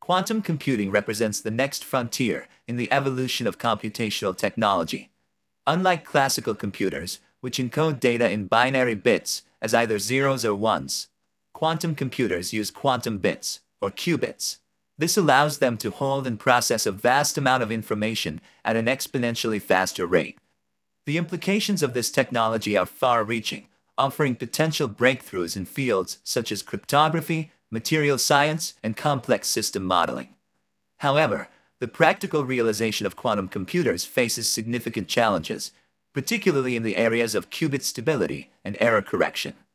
Quantum computing represents the next frontier in the evolution of computational technology. Unlike classical computers, which encode data in binary bits as either zeros or ones, quantum computers use quantum bits, or qubits. This allows them to hold and process a vast amount of information at an exponentially faster rate. The implications of this technology are far-reaching, offering potential breakthroughs in fields such as cryptography, material science, and complex system modeling. However, the practical realization of quantum computers faces significant challenges, particularly in the areas of qubit stability and error correction.